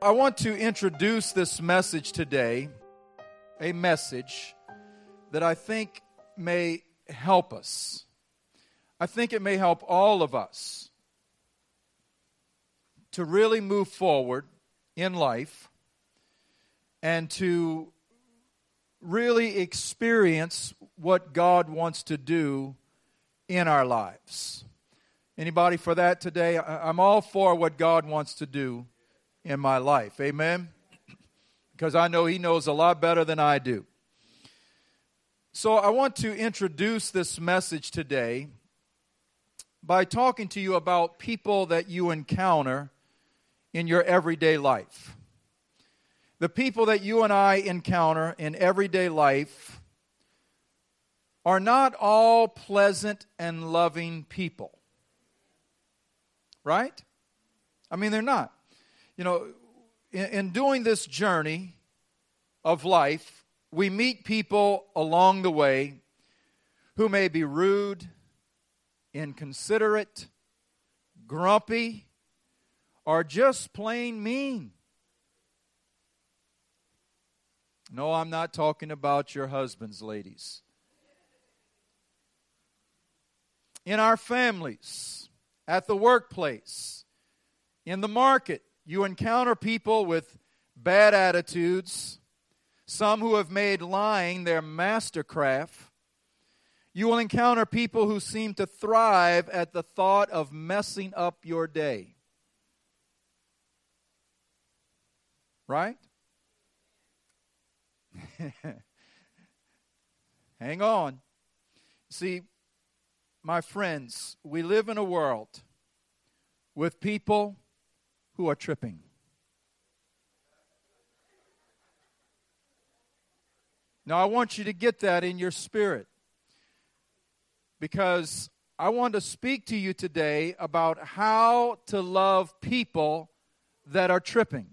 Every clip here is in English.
I want to introduce this message today, a message that I think may help us. I think it may help all of us to really move forward in life and to really experience what God wants to do in our lives. Anybody for that today? I'm all for what God wants to do in my life. Amen? Because I know He knows a lot better than I do. So I want to introduce this message today by talking to you about people that you encounter in your everyday life. The people that you and I encounter in everyday life are not all pleasant and loving people. Right? I mean, they're not. You know, in doing this journey of life, we meet people along the way who may be rude, inconsiderate, grumpy, or just plain mean. No, I'm not talking about your husbands, ladies. In our families, at the workplace, in the market, you encounter people with bad attitudes, some who have made lying their mastercraft. You will encounter people who seem to thrive at the thought of messing up your day. Right? Hang on. See, my friends, we live in a world with people who are tripping. Now, I want you to get that in your spirit, because I want to speak to you today about how to love people that are tripping.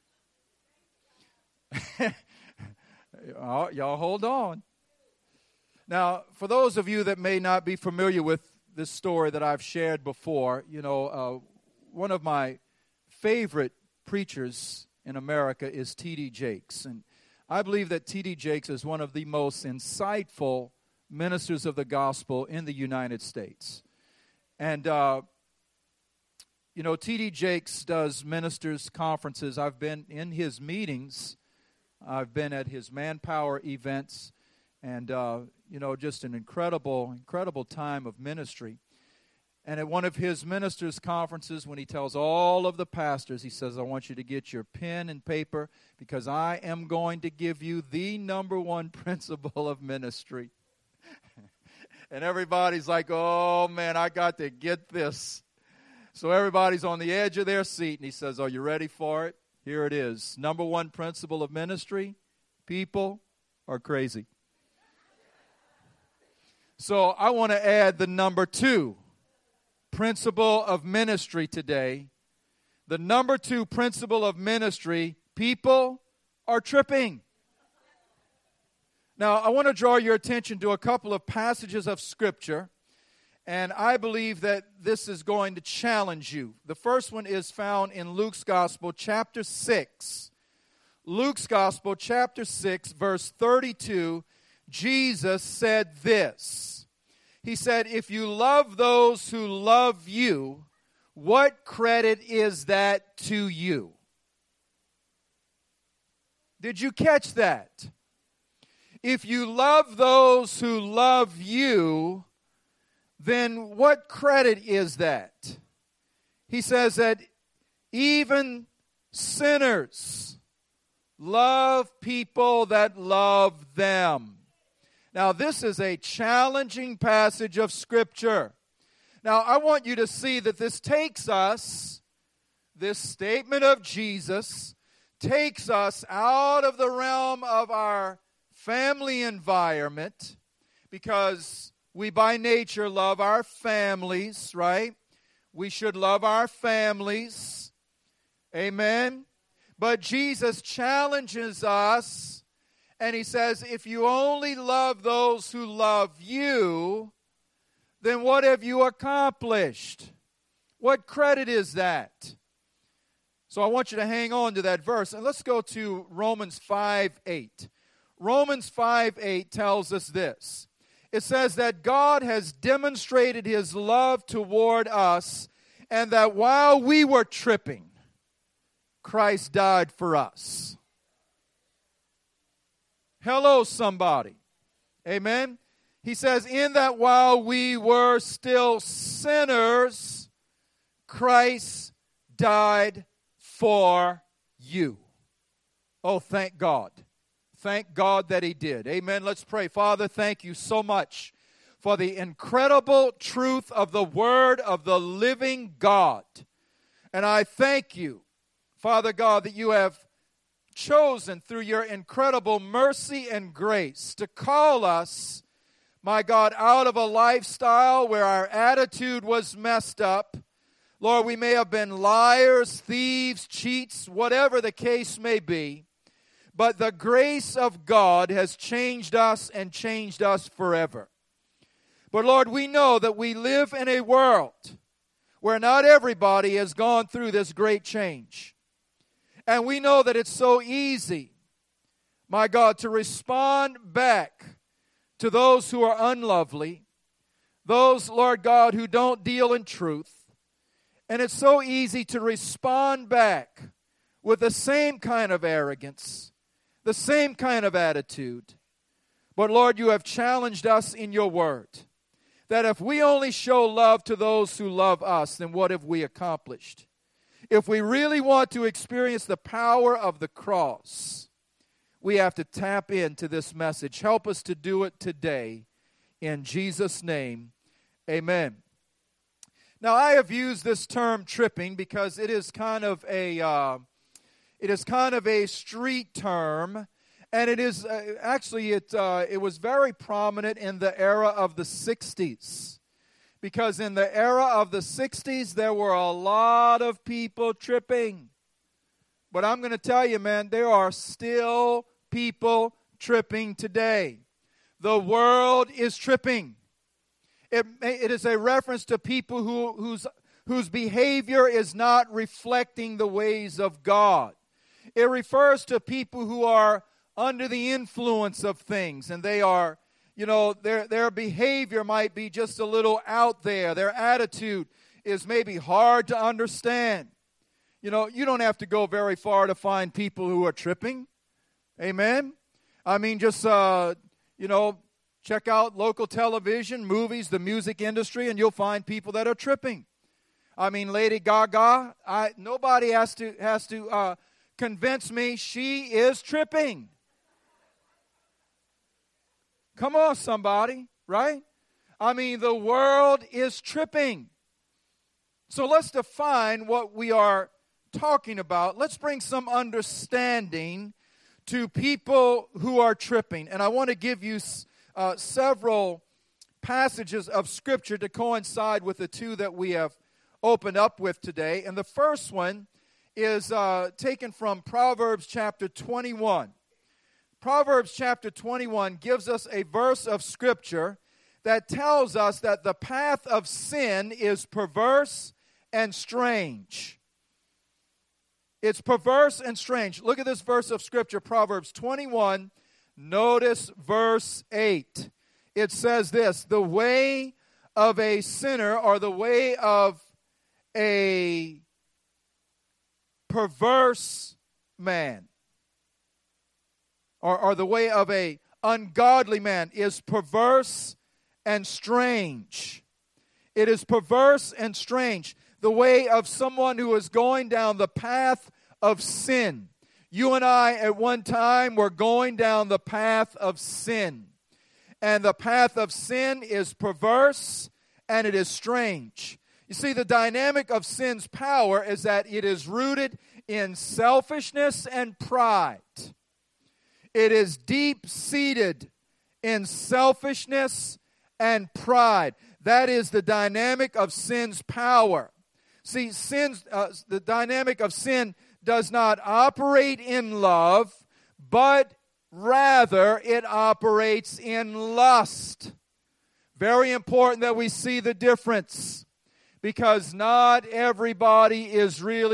Y'all hold on. Now, for those of you that may not be familiar with this story that I've shared before, you know, one of my favorite preachers in America is T.D. Jakes. And I believe that T.D. Jakes is one of the most insightful ministers of the gospel in the United States. And, you know, T.D. Jakes does ministers' conferences. I've been in his meetings. I've been at his Manpower events. And, you know, just an incredible time of ministry. And at one of his ministers' conferences, when he tells all of the pastors, he says, I want you to get your pen and paper, because I am going to give you the number one principle of ministry. And everybody's like, oh, man, I got to get this. So everybody's on the edge of their seat, and he says, are you ready for it? Here it is. Number one principle of ministry, people are crazy. So I want to add the number two principle of ministry today. The number two principle of ministry, people are tripping. Now, I want to draw your attention to a couple of passages of Scripture, and I believe that this is going to challenge you. The first one is found in Luke's Gospel, chapter 6. Luke's Gospel, chapter 6, verse 32, Jesus said this. He said, if you love those who love you, what credit is that to you? Did you catch that? If you love those who love you, then what credit is that? He says that even sinners love people that love them. Now, this is a challenging passage of Scripture. Now, I want you to see that this takes us, this statement of Jesus, takes us out of the realm of our family environment, because we by nature love our families, right? We should love our families. Amen? But Jesus challenges us, and He says, if you only love those who love you, then what have you accomplished? What credit is that? So I want you to hang on to that verse. And let's go to Romans 5:8. Romans 5:8 tells us this. It says that God has demonstrated His love toward us, and that while we were tripping, Christ died for us. Hello, somebody. Amen. He says, in that while we were still sinners, Christ died for you. Oh, thank God. Thank God that He did. Amen. Let's pray. Father, thank you so much for the incredible truth of the Word of the living God. And I thank you, Father God, that you have chosen through your incredible mercy and grace to call us, my God, out of a lifestyle where our attitude was messed up. Lord, we may have been liars, thieves, cheats, whatever the case may be. But the grace of God has changed us and changed us forever. But Lord, we know that we live in a world where not everybody has gone through this great change. And we know that it's so easy, my God, to respond back to those who are unlovely, those, Lord God, who don't deal in truth. And it's so easy to respond back with the same kind of arrogance, the same kind of attitude. But Lord, you have challenged us in your word that if we only show love to those who love us, then what have we accomplished? If we really want to experience the power of the cross, we have to tap into this message. Help us to do it today. In Jesus' name, amen. Now, I have used this term tripping because it is kind of a street term, and it is it was very prominent in the era of the 60s. Because in the era of the 60s, there were a lot of people tripping. But I'm going to tell you, man, there are still people tripping today. The world is tripping. It is a reference to people whose behavior is not reflecting the ways of God. It refers to people who are under the influence of things, and they are, their behavior might be just a little out there. Their attitude is maybe hard to understand. You don't have to go very far to find people who are tripping. Amen? I mean, just, check out local television, movies, the music industry, and you'll find people that are tripping. I mean, Lady Gaga, nobody has to convince me she is tripping. Come on, somebody, right? I mean, the world is tripping. So let's define what we are talking about. Let's bring some understanding to people who are tripping. And I want to give you several passages of Scripture to coincide with the two that we have opened up with today. And the first one is taken from Proverbs chapter 21. Proverbs chapter 21 gives us a verse of Scripture that tells us that the path of sin is perverse and strange. It's perverse and strange. Look at this verse of Scripture, Proverbs 21. Notice verse 8. It says this: the way of a sinner, or the way of a perverse man, or the way of a ungodly man, is perverse and strange. It is perverse and strange. The way of someone who is going down the path of sin. You and I at one time were going down the path of sin. And the path of sin is perverse and it is strange. You see, the dynamic of sin's power is that it is rooted in selfishness and pride. It is deep-seated in selfishness and pride. That is the dynamic of sin's power. See, the dynamic of sin does not operate in love, but rather it operates in lust. Very important that we see the difference, because not everybody is really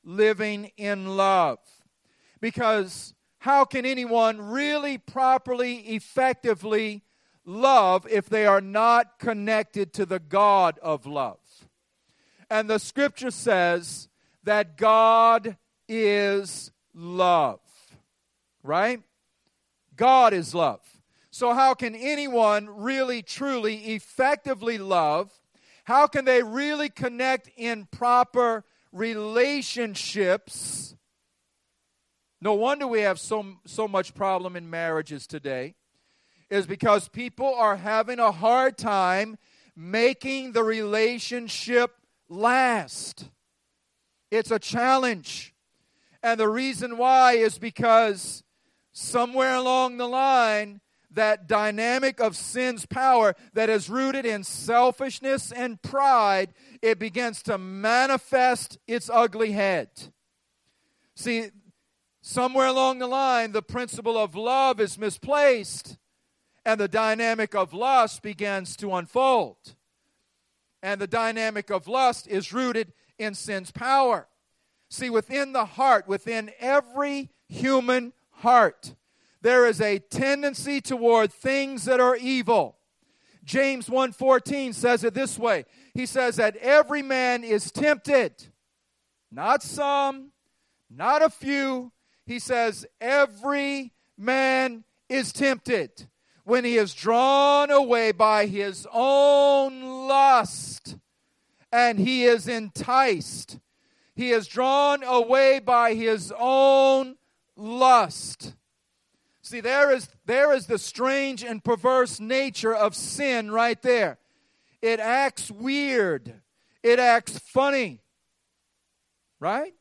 living in love. Because how can anyone really properly, effectively love if they are not connected to the God of love? And the scripture says that God is love, right? God is love. So how can anyone really, truly, effectively love? How can they really connect in proper relationships? No wonder we have so much problem in marriages today, is because people are having a hard time making the relationship last. It's a challenge. And the reason why is because somewhere along the line, that dynamic of sin's power that is rooted in selfishness and pride, it begins to manifest its ugly head. See, somewhere along the line, the principle of love is misplaced, and the dynamic of lust begins to unfold. And the dynamic of lust is rooted in sin's power. See, within the heart, within every human heart, there is a tendency toward things that are evil. James 1:14 says it this way. He says that every man is tempted. Not some, not a few. He says every man is tempted when he is drawn away by his own lust, and he is enticed. He is drawn away by his own lust. See, there is the strange and perverse nature of sin right there. It acts weird. It acts funny. Right?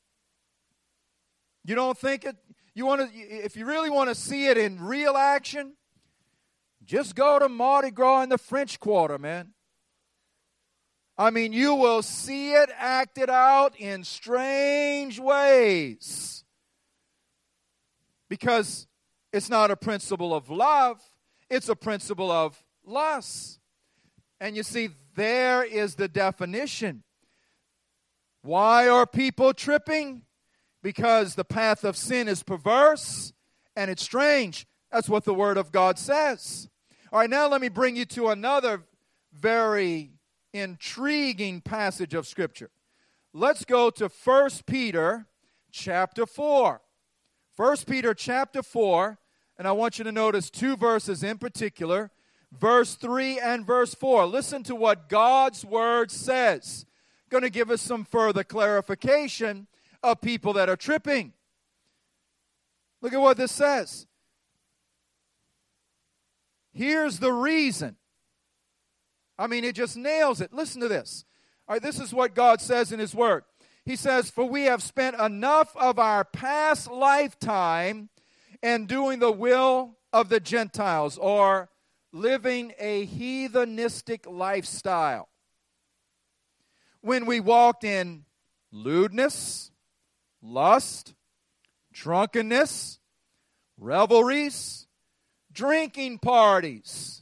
You don't think it? If you really want to see it in real action, just go to Mardi Gras in the French Quarter, man. I mean, you will see it acted out in strange ways. Because it's not a principle of love, it's a principle of lust. And you see, there is the definition. Why are people tripping? Because the path of sin is perverse and it's strange. That's what the Word of God says. All right, now let me bring you to another very intriguing passage of Scripture. Let's go to 1 Peter chapter 4. 1 Peter chapter 4, and I want you to notice two verses in particular, verse 3 and verse 4. Listen to what God's Word says. Going to give us some further clarification of people that are tripping. Look at what this says. Here's the reason. I mean, it just nails it. Listen to this. All right, this is what God says in His Word. He says, "For we have spent enough of our past lifetime in doing the will of the Gentiles," or living a heathenistic lifestyle, "when we walked in lewdness, lust, drunkenness, revelries, drinking parties."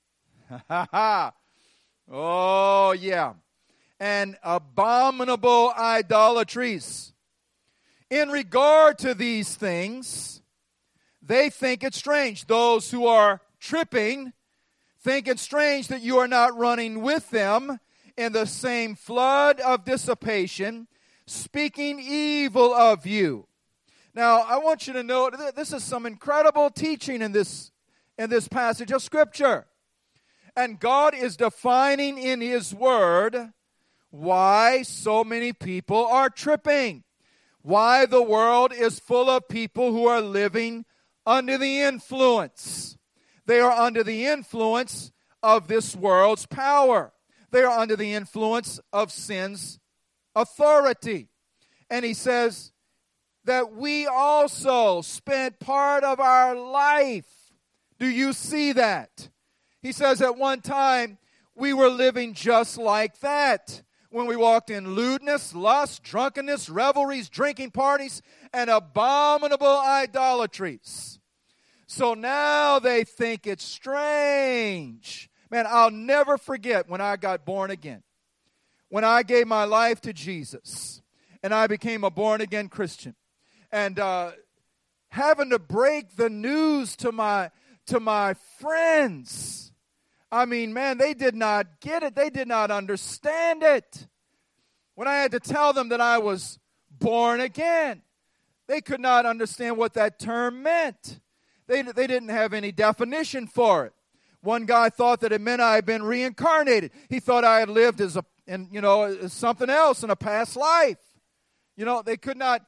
Oh, yeah. "And abominable idolatries. In regard to these things, they think it strange." Those who are tripping think it strange that you are not running with them in the same flood of dissipation, speaking evil of you. Now, I want you to know this is some incredible teaching in this passage of Scripture. And God is defining in His Word why so many people are tripping. Why the world is full of people who are living under the influence. They are under the influence of this world's power. They are under the influence of sin's authority. And He says that we also spent part of our life. Do you see that? He says at one time we were living just like that. When we walked in lewdness, lust, drunkenness, revelries, drinking parties, and abominable idolatries. So now they think it's strange. Man, I'll never forget when I got born again. When I gave my life to Jesus. and I became a born-again Christian. And having to break the news to my friends. I mean, man, they did not get it. They did not understand it. When I had to tell them that I was born again, they could not understand what that term meant. They didn't have any definition for it. One guy thought that it meant I had been reincarnated. He thought I had lived as something else in a past life. They could not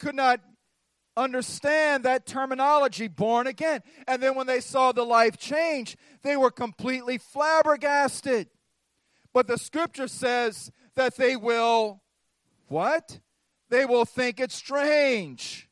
understand that terminology, born again. And then when they saw the life change, they were completely flabbergasted. But the scripture says that they will, what? They will think it strange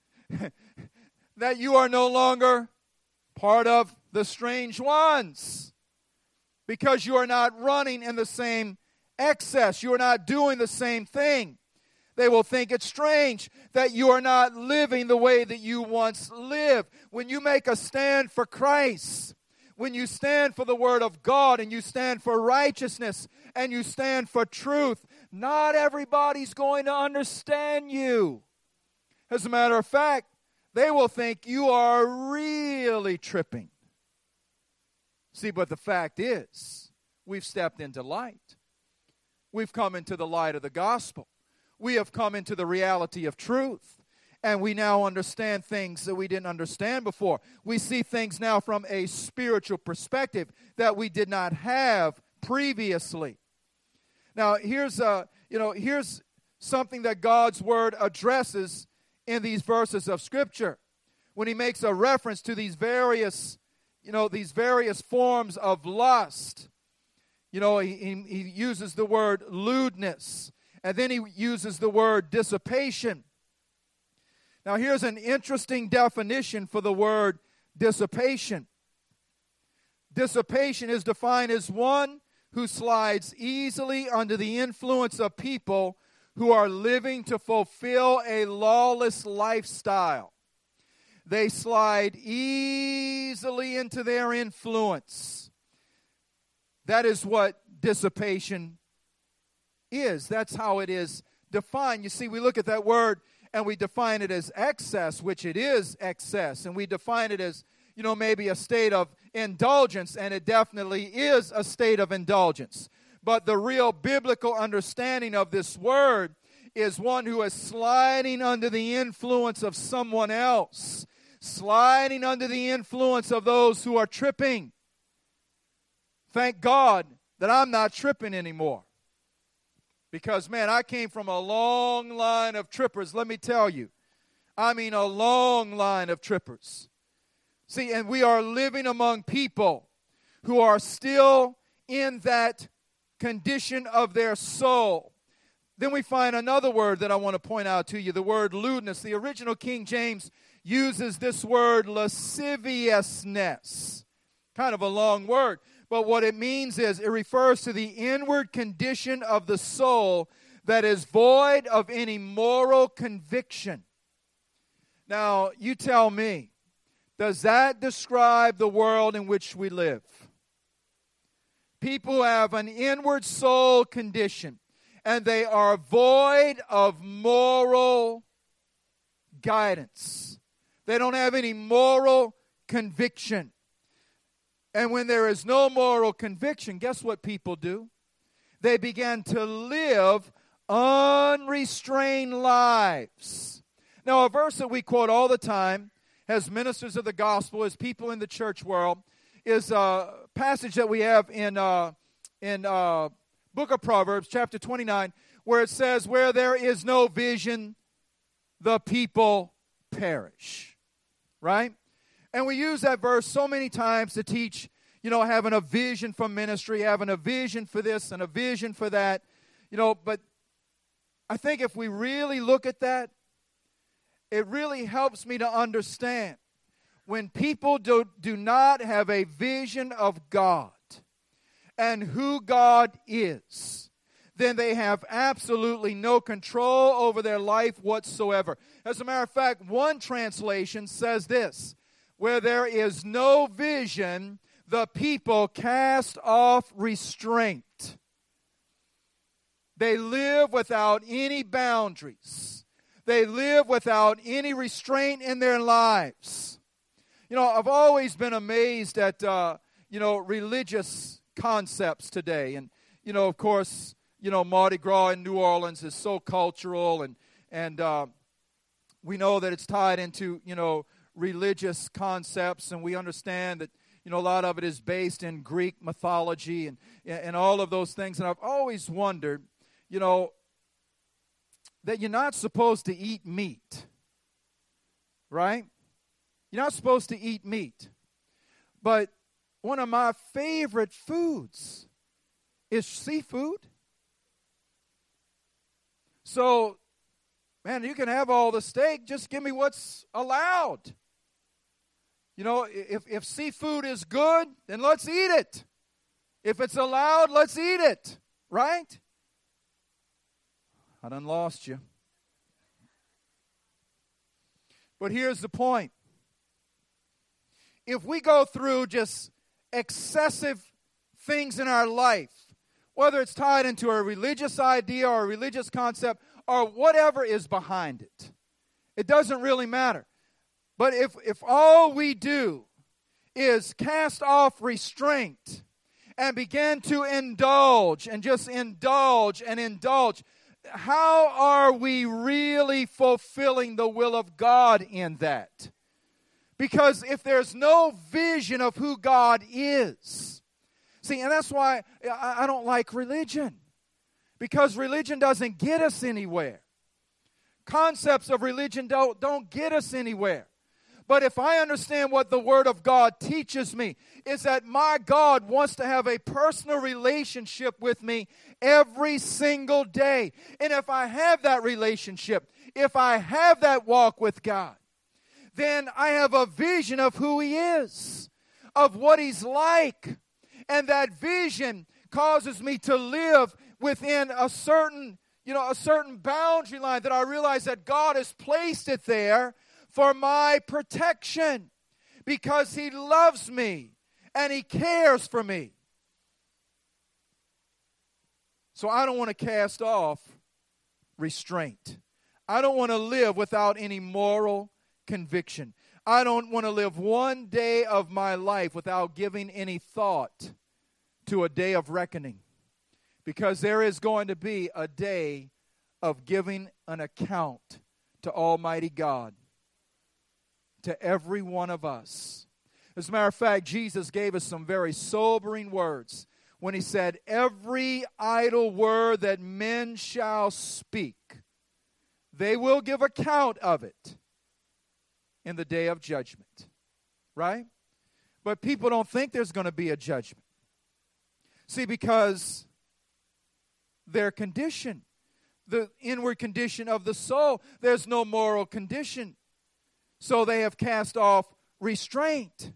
that you are no longer part of the strange ones because you are not running in the same excess. You are not doing the same thing. They will think it's strange that you are not living the way that you once lived. When you make a stand for Christ, when you stand for the Word of God and you stand for righteousness and you stand for truth, not everybody's going to understand you. As a matter of fact, they will think you are really tripping. See, but the fact is, we've stepped into light. We've come into the light of the gospel. We have come into the reality of truth. And we now understand things that we didn't understand before. We see things now from a spiritual perspective that we did not have previously. Now, here's something that God's Word addresses in these verses of Scripture. When He makes a reference to these various forms of lust. He uses the word lewdness. And then He uses the word dissipation. Now, here's an interesting definition for the word dissipation. Dissipation is defined as one who slides easily under the influence of people who are living to fulfill a lawless lifestyle. They slide easily into their influence. That is what dissipation is. That's how it is defined. You see, we look at that word and we define it as excess, which it is excess. And we define it as, maybe a state of indulgence, and it definitely is a state of indulgence. But the real biblical understanding of this word is one who is sliding under the influence of someone else, sliding under the influence of those who are tripping. Thank God that I'm not tripping anymore. Because, man, I came from a long line of trippers, let me tell you. I mean, a long line of trippers. See, and we are living among people who are still in that condition of their soul. Then we find another word that I want to point out to you, the word lewdness. The original King James uses this word lasciviousness. Kind of a long word. But what it means is it refers to the inward condition of the soul that is void of any moral conviction. Now, you tell me, does that describe the world in which we live? People have an inward soul condition, and they are void of moral guidance. They don't have any moral conviction. And when there is no moral conviction, guess what people do? They begin to live unrestrained lives. Now, a verse that we quote all the time as ministers of the gospel, as people in the church world, is a passage that we have in Book of Proverbs, chapter 29, where it says, where there is no vision, the people perish. Right? And we use that verse so many times to teach, having a vision for ministry, having a vision for this and a vision for that. But I think if we really look at that, it really helps me to understand when people do not have a vision of God and who God is, then they have absolutely no control over their life whatsoever. As a matter of fact, one translation says this, where there is no vision, the people cast off restraint. They live without any boundaries. They live without any restraint in their lives. You know, I've always been amazed at, religious concepts today. And, of course, Mardi Gras in New Orleans is so cultural. And we know that it's tied into, religious concepts. And we understand that, a lot of it is based in Greek mythology and all of those things. And I've always wondered, that you're not supposed to eat meat, right? You're not supposed to eat meat. But one of my favorite foods is seafood. So, man, you can have all the steak. Just give me what's allowed. If seafood is good, then let's eat it. If it's allowed, let's eat it, right? I done lost you. But here's the point. If we go through just excessive things in our life, whether it's tied into a religious idea or a religious concept or whatever is behind it, it doesn't really matter. But if all we do is cast off restraint and begin to indulge and just indulge and indulge, how are we really fulfilling the will of God in that? Because if there's no vision of who God is, see, and that's why I don't like religion. Because religion doesn't get us anywhere. Concepts of religion don't get us anywhere. But if I understand what the Word of God teaches me, is that my God wants to have a personal relationship with me every single day. And if I have that relationship, if I have that walk with God, then I have a vision of who He is, of what He's like. And that vision causes me to live within a certain boundary line that I realize that God has placed it there for my protection because He loves me and He cares for me. So I don't want to cast off restraint. I don't want to live without any moral conviction. I don't want to live one day of my life without giving any thought to a day of reckoning. Because there is going to be a day of giving an account to Almighty God, to every one of us. As a matter of fact, Jesus gave us some very sobering words when He said, every idle word that men shall speak, they will give account of it in the day of judgment. Right? But people don't think there's going to be a judgment. See, because their condition, the inward condition of the soul, there's no moral condition. So they have cast off restraint.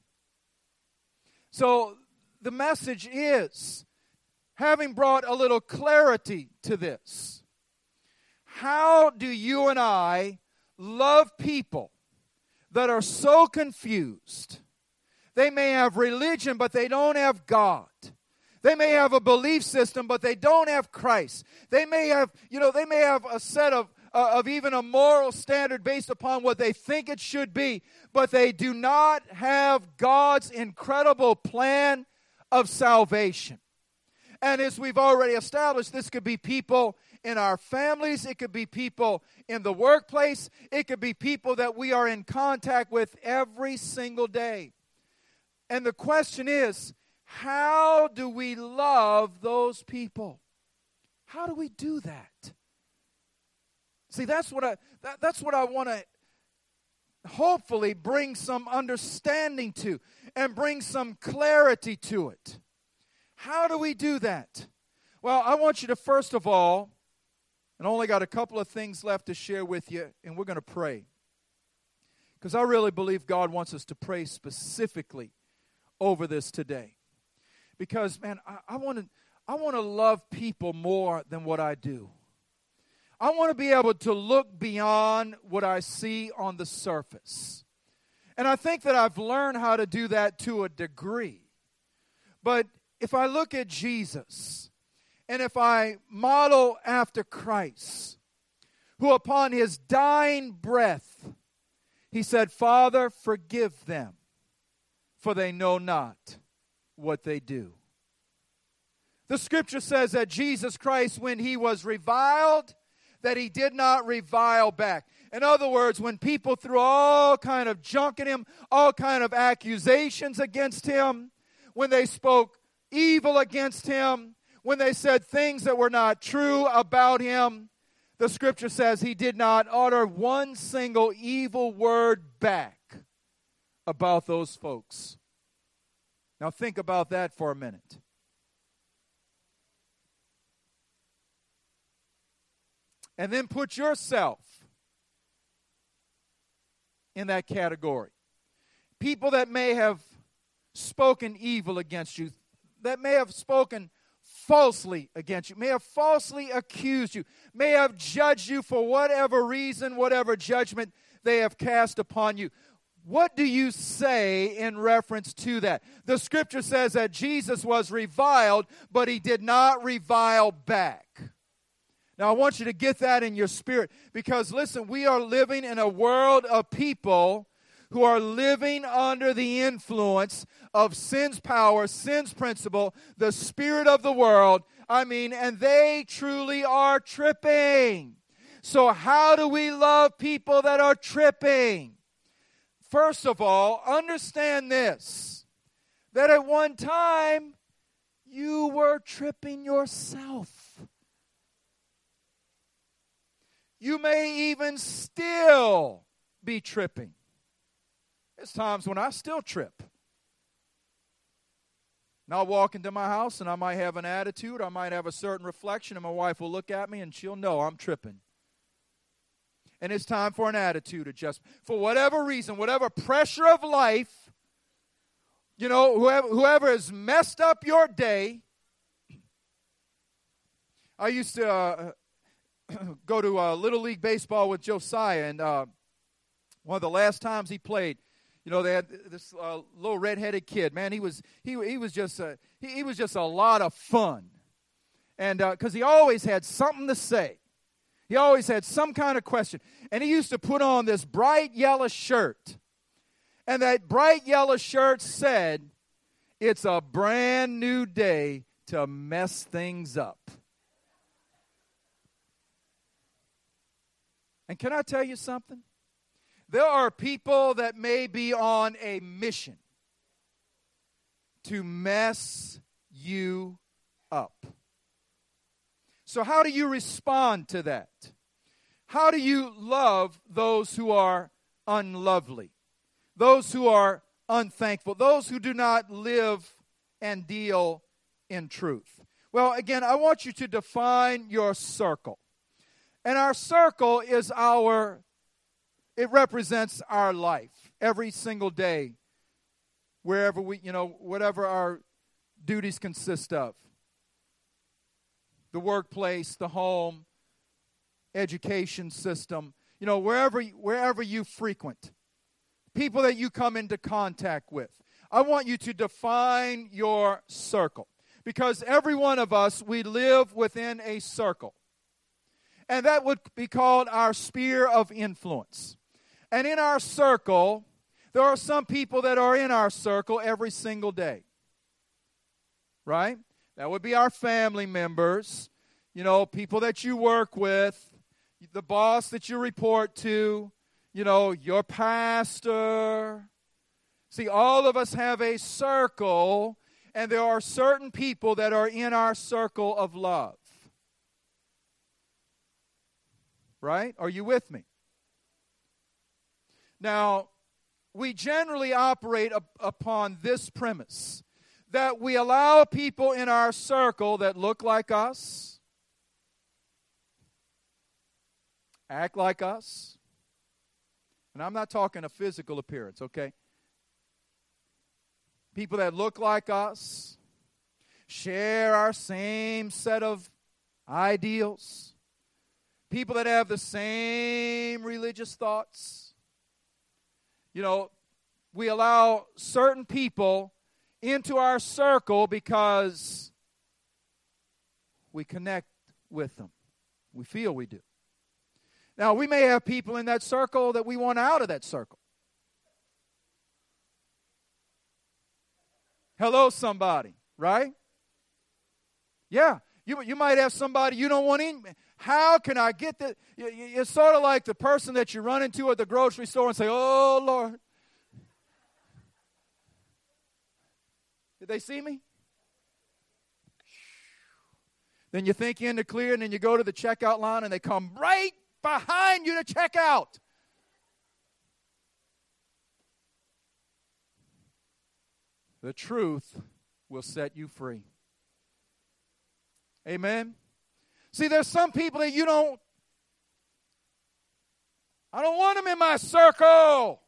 So the message is, having brought a little clarity to this, how do you and I love people that are so confused? They may have religion, but they don't have God. They may have a belief system, but they don't have Christ. They may have, a set of even a moral standard based upon what they think it should be, but they do not have God's incredible plan of salvation. And as we've already established, this could be people in our families, it could be people in the workplace, it could be people that we are in contact with every single day. And the question is, how do we love those people? How do we do that? See, that's what I want to hopefully bring some understanding to and bring some clarity to it. How do we do that? Well, I want you to first of all, and I only got a couple of things left to share with you, and we're going to pray. Because I really believe God wants us to pray specifically over this today. Because, man, I want to love people more than what I do. I want to be able to look beyond what I see on the surface. And I think that I've learned how to do that to a degree. But if I look at Jesus, and if I model after Christ, who upon his dying breath, he said, Father, forgive them, for they know not what they do. The scripture says that Jesus Christ, when he was reviled, that he did not revile back. In other words, when people threw all kind of junk at him, all kind of accusations against him, when they spoke evil against him, when they said things that were not true about him, the scripture says he did not utter one single evil word back about those folks. Now think about that for a minute. And then put yourself in that category. People that may have spoken evil against you, that may have spoken falsely against you, may have falsely accused you, may have judged you for whatever reason, whatever judgment they have cast upon you. What do you say in reference to that? The scripture says that Jesus was reviled, but he did not revile back. Now, I want you to get that in your spirit because, listen, we are living in a world of people who are living under the influence of sin's power, sin's principle, the spirit of the world. And they truly are tripping. So how do we love people that are tripping? First of all, understand this, that at one time you were tripping yourself. You may even still be tripping. There's times when I still trip. And I'll walk into my house and I might have an attitude, I might have a certain reflection, and my wife will look at me and she'll know I'm tripping. And it's time for an attitude adjustment. For whatever reason, whatever pressure of life, whoever has messed up your day. I used to go to Little League Baseball with Josiah, and one of the last times he played, they had this little red-headed kid. Man, he was just a lot of fun, and because he always had something to say, he always had some kind of question, and he used to put on this bright yellow shirt, and that bright yellow shirt said, "It's a brand new day to mess things up." And can I tell you something? There are people that may be on a mission to mess you up. So how do you respond to that? How do you love those who are unlovely, those who are unthankful, those who do not live and deal in truth? Well, again, I want you to define your circle. And our circle is it represents our life every single day, wherever whatever our duties consist of. The workplace, the home, education system, wherever you frequent, people that you come into contact with. I want you to define your circle because every one of us, we live within a circle. And that would be called our sphere of influence. And in our circle, there are some people that are in our circle every single day. Right? That would be our family members, people that you work with, the boss that you report to, your pastor. See, all of us have a circle, and there are certain people that are in our circle of love. Right? Are you with me? Now, we generally operate upon this premise, that we allow people in our circle that look like us, act like us, and I'm not talking a physical appearance, okay? People that look like us, share our same set of ideals, people that have the same religious thoughts. We allow certain people into our circle because We connect with them. We feel we do. Now, we may have people in that circle that we want out of that circle. Hello, somebody, right? Yeah, you might have somebody you don't want in. How can I get that? It's sort of like the person that you run into at the grocery store and say, oh, Lord. Did they see me? Then you think you're in the clear, and then you go to the checkout line, and they come right behind you to check out. The truth will set you free. Amen? See, there's some people that I don't want them in my circle.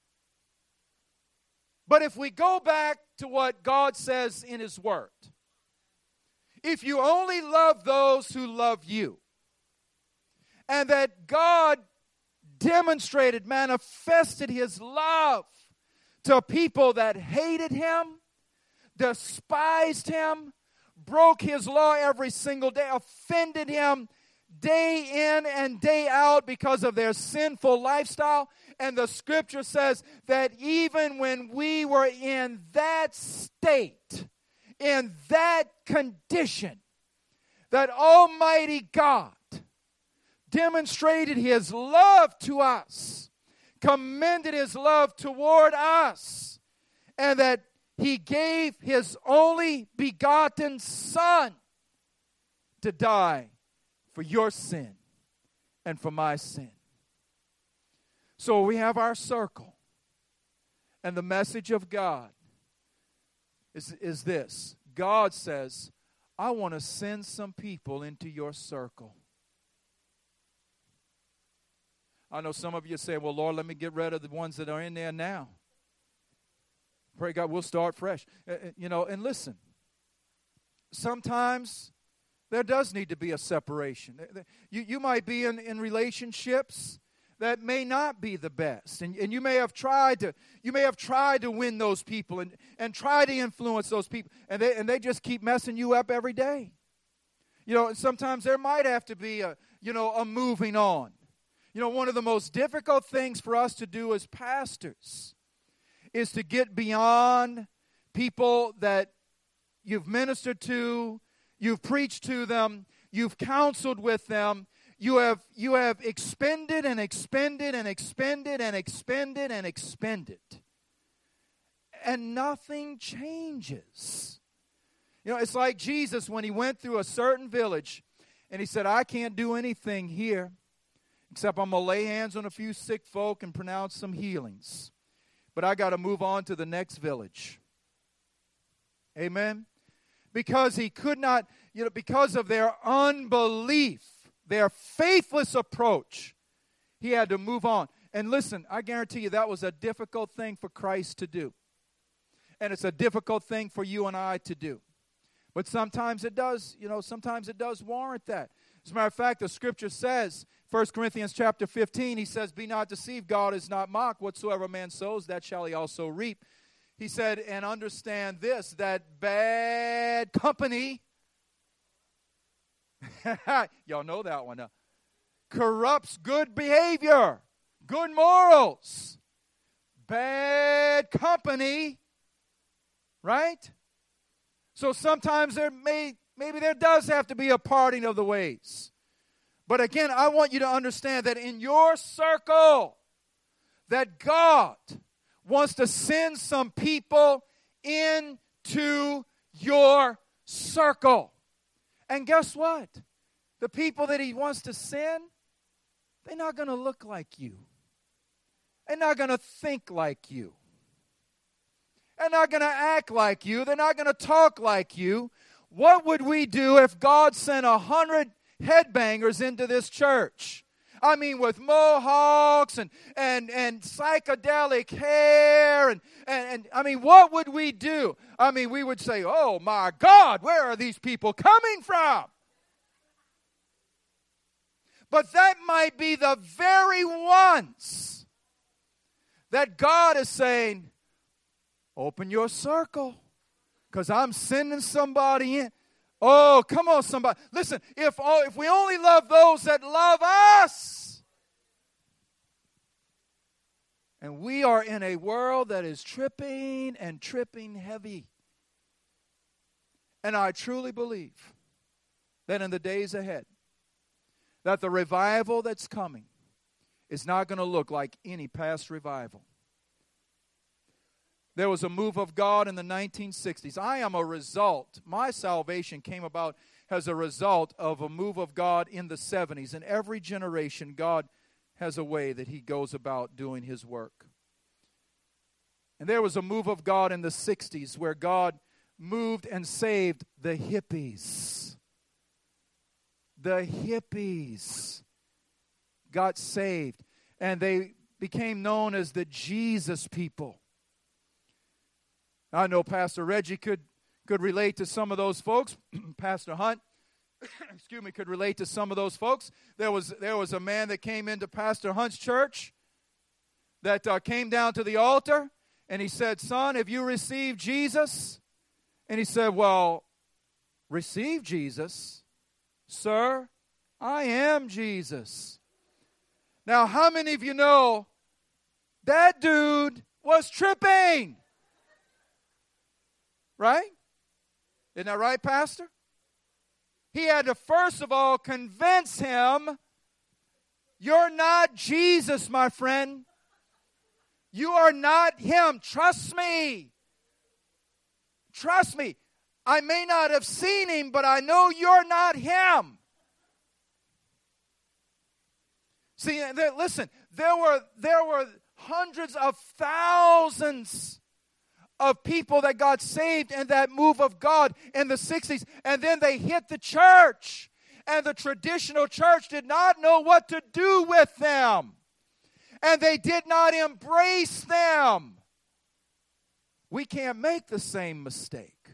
But if we go back to what God says in His Word, if you only love those who love you, and that God demonstrated, manifested His love to people that hated Him, despised Him, broke His law every single day, offended Him day in and day out because of their sinful lifestyle. And the Scripture says that even when we were in that state, in that condition, that Almighty God demonstrated His love to us, commended His love toward us, and that He gave His only begotten Son to die for your sin and for my sin. So we have our circle, and the message of God is this. God says, I want to send some people into your circle. I know some of you say, well, Lord, let me get rid of the ones that are in there now. Pray God, we'll start fresh. And listen, sometimes there does need to be a separation. You might be in relationships that may not be the best. And you may have tried to win those people and try to influence those people. And they just keep messing you up every day. And sometimes there might have to be a moving on. One of the most difficult things for us to do as pastors is to get beyond people that you've ministered to, you've preached to them, you've counseled with them, you have expended and expended and expended and expended and expended. And nothing changes. It's like Jesus when He went through a certain village and He said, I can't do anything here except I'm going to lay hands on a few sick folk and pronounce some healings. But I got to move on to the next village. Amen? Because He could not, because of their unbelief, their faithless approach, He had to move on. And listen, I guarantee you that was a difficult thing for Christ to do. And it's a difficult thing for you and I to do. But sometimes it does, sometimes it does warrant that. As a matter of fact, the Scripture says, 1 Corinthians chapter 15, he says, be not deceived, God is not mocked. Whatsoever man sows, that shall he also reap. He said, and understand this, that bad company, y'all know that one, corrupts good behavior, good morals. Bad company, right? So sometimes maybe there does have to be a parting of the ways. But again, I want you to understand that in your circle, that God wants to send some people into your circle. And guess what? The people that He wants to send, they're not going to look like you. They're not going to think like you. They're not going to act like you. They're not going to talk like you. What would we do if God sent 100 headbangers into this church? I mean, with mohawks and psychedelic hair and I mean, what would we do? I mean, we would say, oh my God, where are these people coming from? But that might be the very ones that God is saying, open your circle, because I'm sending somebody in. Oh, come on, somebody. Listen, if we only love those that love us, and we are in a world that is tripping and tripping heavy. And I truly believe that in the days ahead, that the revival that's coming is not going to look like any past revival. There was a move of God in the 1960s. I am a result. My salvation came about as a result of a move of God in the 70s. In every generation, God has a way that he goes about doing his work. And there was a move of God in the 60s where God moved and saved the hippies. The hippies got saved, and they became known as the Jesus people. I know Pastor Reggie could relate to some of those folks. Pastor Hunt, could relate to some of those folks. There was a man that came into Pastor Hunt's church that came down to the altar, and he said, "Son, have you received Jesus?" And he said, "Well, receive Jesus? Sir, I am Jesus." Now, how many of you know that dude was tripping? Right? Isn't that right, Pastor? He had to first of all convince him, "You're not Jesus, my friend. You are not him. Trust me. Trust me. I may not have seen him, but I know you're not him." See, listen, there were hundreds of thousands of people that got saved in that move of God in the 60s, and then they hit the church, and the traditional church did not know what to do with them, and they did not embrace them. We can't make the same mistake.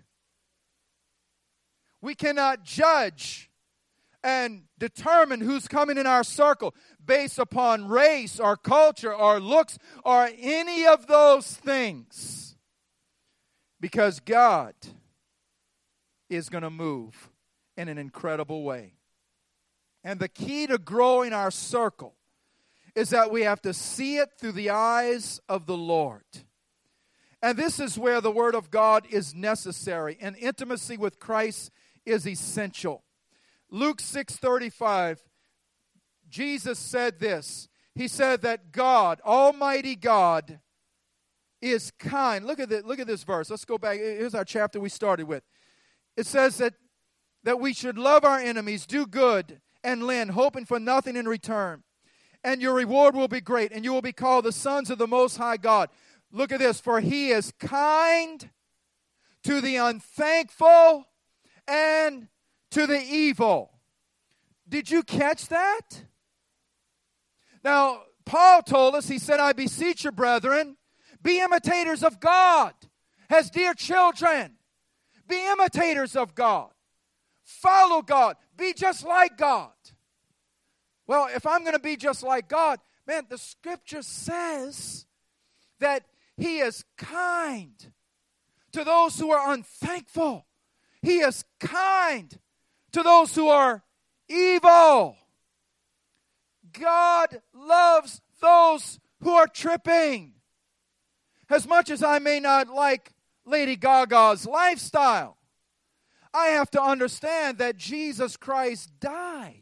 We cannot judge and determine who's coming in our circle based upon race or culture or looks or any of those things. Because God is going to move in an incredible way. And the key to growing our circle is that we have to see it through the eyes of the Lord. And this is where the Word of God is necessary, and intimacy with Christ is essential. Luke 6:35, Jesus said this. He said that God, Almighty God, is kind. Look at this verse. Let's go back. Here's our chapter we started with. It says that we should love our enemies, do good, and lend, hoping for nothing in return. And your reward will be great, and you will be called the sons of the Most High God. Look at this. For he is kind to the unthankful and to the evil. Did you catch that? Now, Paul told us, he said, "I beseech you, brethren, be imitators of God as dear children." Be imitators of God. Follow God. Be just like God. Well, if I'm going to be just like God, man, the Scripture says that he is kind to those who are unthankful. He is kind to those who are evil. God loves those who are tripping. As much as I may not like Lady Gaga's lifestyle, I have to understand that Jesus Christ died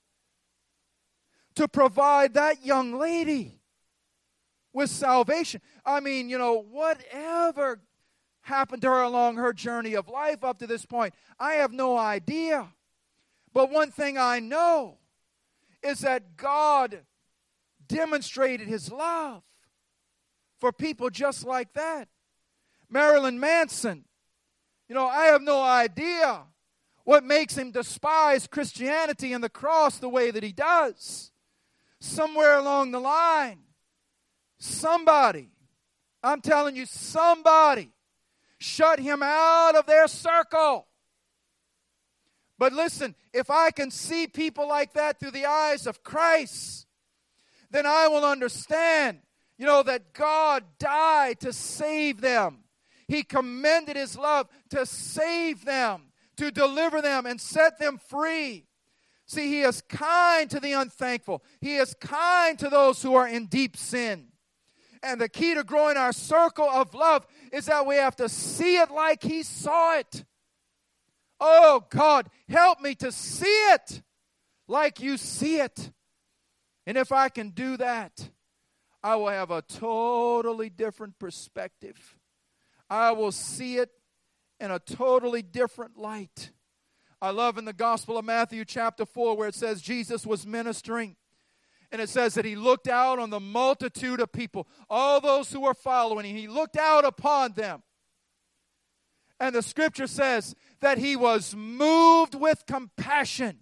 to provide that young lady with salvation. I mean, whatever happened to her along her journey of life up to this point, I have no idea. But one thing I know is that God demonstrated his love for people just like that. Marilyn Manson, I have no idea what makes him despise Christianity and the cross the way that he does. Somewhere along the line, somebody, I'm telling you, somebody shut him out of their circle. But listen, if I can see people like that through the eyes of Christ, then I will understand, that God died to save them. He commended his love to save them. to deliver them and set them free. See, He is kind to the unthankful. He is kind to those who are in deep sin. And the key to growing our circle of love is that we have to see it like He saw it. Oh, God, help me to see it like You see it. And if I can do that, I will have a totally different perspective. I will see it in a totally different light. I love in the Gospel of Matthew chapter 4 where it says Jesus was ministering. And it says that He looked out on the multitude of people, all those who were following Him. He looked out upon them. And the Scripture says that He was moved with compassion.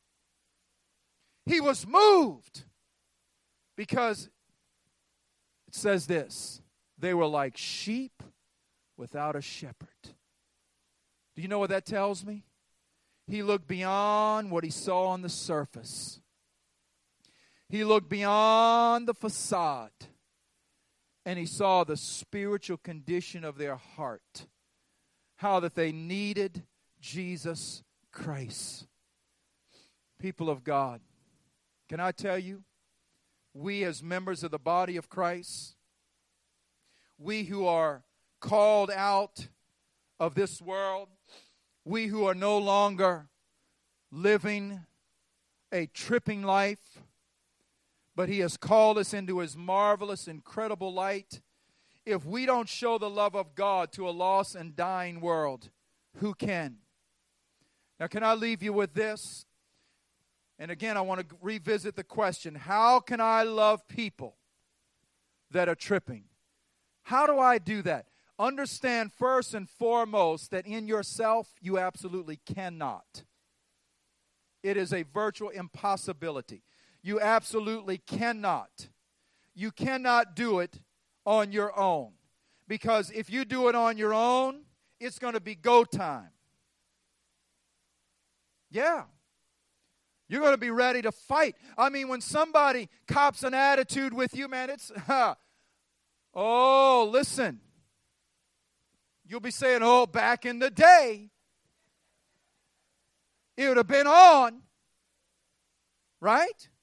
He was moved because it says this: they were like sheep without a shepherd. Do you know what that tells me? He looked beyond what He saw on the surface. He looked beyond the facade, and He saw the spiritual condition of their heart, how that they needed Jesus Christ. People of God, can I tell you, we as members of the body of Christ, we who are called out of this world, we who are no longer living a tripping life, but He has called us into His marvelous, incredible light. If we don't show the love of God to a lost and dying world, who can? Now, can I leave you with this? And again, I want to revisit the question, how can I love people that are tripping? How do I do that? Understand first and foremost that in yourself, you absolutely cannot. It is a virtual impossibility. You absolutely cannot. You cannot do it on your own. Because if you do it on your own, it's going to be go time. Yeah. You're going to be ready to fight. I mean, when somebody cops an attitude with you, man, it's, oh, listen. You'll be saying, oh, back in the day, it would have been on. Right?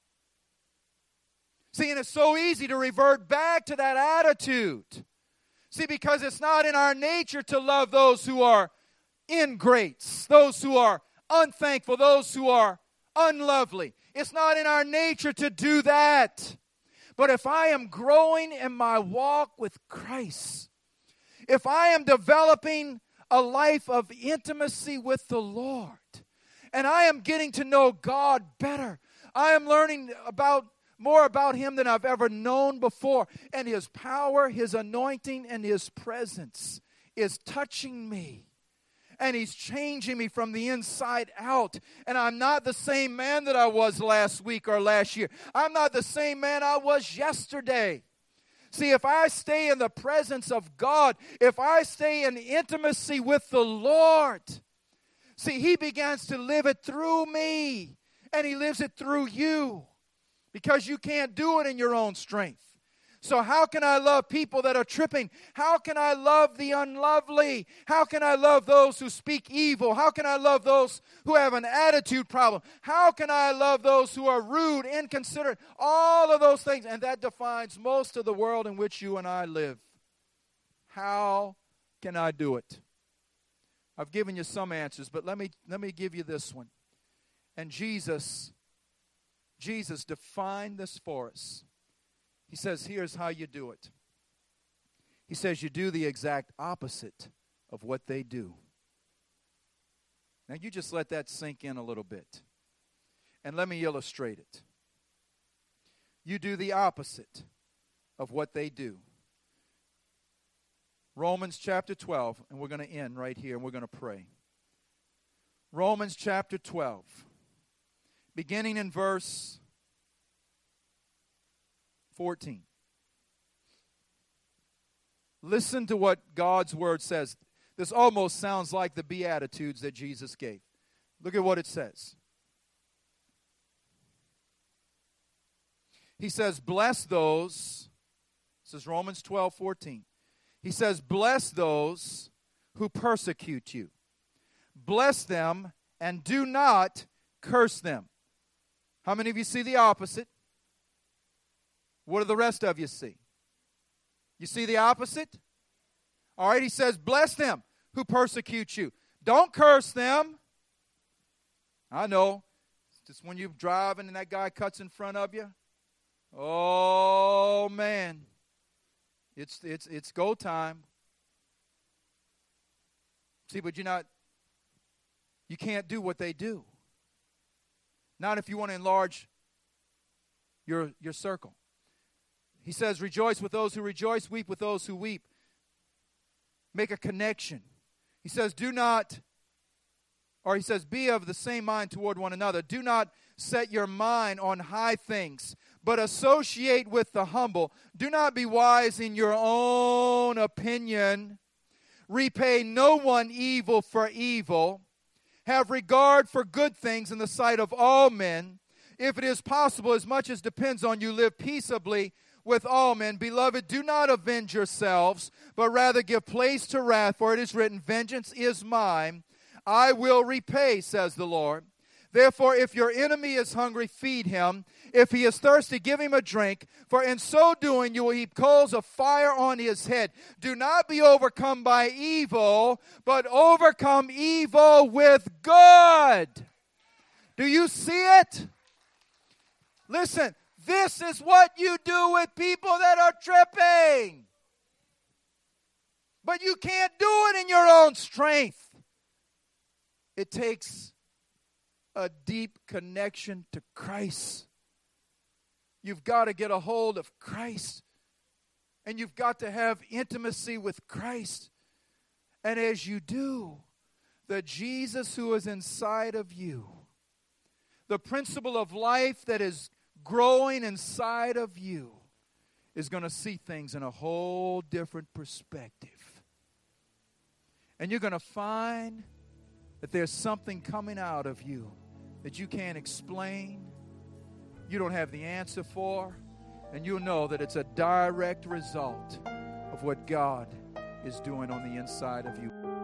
See, and it's so easy to revert back to that attitude. See, because it's not in our nature to love those who are ingrates, those who are unthankful, those who are unlovely. It's not in our nature to do that. But if I am growing in my walk with Christ, if I am developing a life of intimacy with the Lord, and I am getting to know God better, I am learning more about Him than I've ever known before, and His power, His anointing, and His presence is touching me. And He's changing me from the inside out. And I'm not the same man that I was last week or last year. I'm not the same man I was yesterday. See, if I stay in the presence of God, if I stay in intimacy with the Lord, see, He begins to live it through me. And He lives it through you. Because you can't do it in your own strength. So how can I love people that are tripping? How can I love the unlovely? How can I love those who speak evil? How can I love those who have an attitude problem? How can I love those who are rude, inconsiderate? All of those things. And that defines most of the world in which you and I live. How can I do it? I've given you some answers, but let me give you this one. And Jesus defined this for us. He says, here's how you do it. He says, you do the exact opposite of what they do. Now, you just let that sink in a little bit. And let me illustrate it. You do the opposite of what they do. Romans chapter 12, and we're going to end right here, and we're going to pray. Romans chapter 12, beginning in verse 14. Listen to what God's word says. This almost sounds like the Beatitudes that Jesus gave. Look at what it says. He says, bless those. This is Romans 12:14. He says, bless those who persecute you. bless them, and do not curse them. How many of you see the opposite? What do the rest of you see? You see the opposite? All right, he says, bless them who persecute you. Don't curse them. I know. It's just when you're driving and that guy cuts in front of you. Oh, man. It's go time. See, but you can't do what they do. Not if you want to enlarge your circle. He says, rejoice with those who rejoice, weep with those who weep. Make a connection. He says, be of the same mind toward one another. Do not set your mind on high things, but associate with the humble. Do not be wise in your own opinion. Repay no one evil for evil. Have regard for good things in the sight of all men. If it is possible, as much as depends on you, live peaceably with all men. Beloved, do not avenge yourselves, but rather give place to wrath, for it is written, vengeance is mine, I will repay, says the Lord. Therefore, if your enemy is hungry, feed him. If he is thirsty, give him a drink. For in so doing, you will heap coals of fire on his head. Do not be overcome by evil, but overcome evil with good. Do you see it? Listen, this is what you do with people that are tripping. But you can't do it in your own strength. It takes a deep connection to Christ. You've got to get a hold of Christ. And you've got to have intimacy with Christ. And as you do, the Jesus who is inside of you, the principle of life that is growing inside of you, is going to see things in a whole different perspective. And you're going to find that there's something coming out of you that you can't explain, you don't have the answer for, and you'll know that it's a direct result of what God is doing on the inside of you.